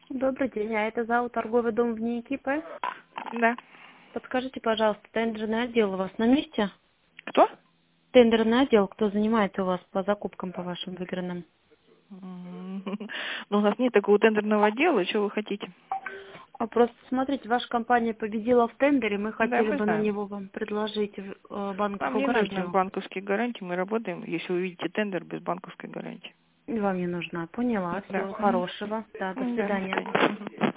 Добрый день, а это ЗАО «Торговый дом» в НИИ КИП? Да. Подскажите, пожалуйста, тендерный отдел у вас на месте? Кто? Тендерный отдел, кто занимается у вас по закупкам по вашим выигранным? Ну, у нас нет такого тендерного отдела, что вы хотите? А просто смотрите, ваша компания победила в тендере, мы Да, хотели мы бы на знаем. него вам предложить Нам банковскую не нужны гарантию. банковские гарантии, мы работаем, если вы видите тендер без банковской гарантии. Вам не нужна, поняла, Да. всего хорошего, да, до Да, до свидания. свидания.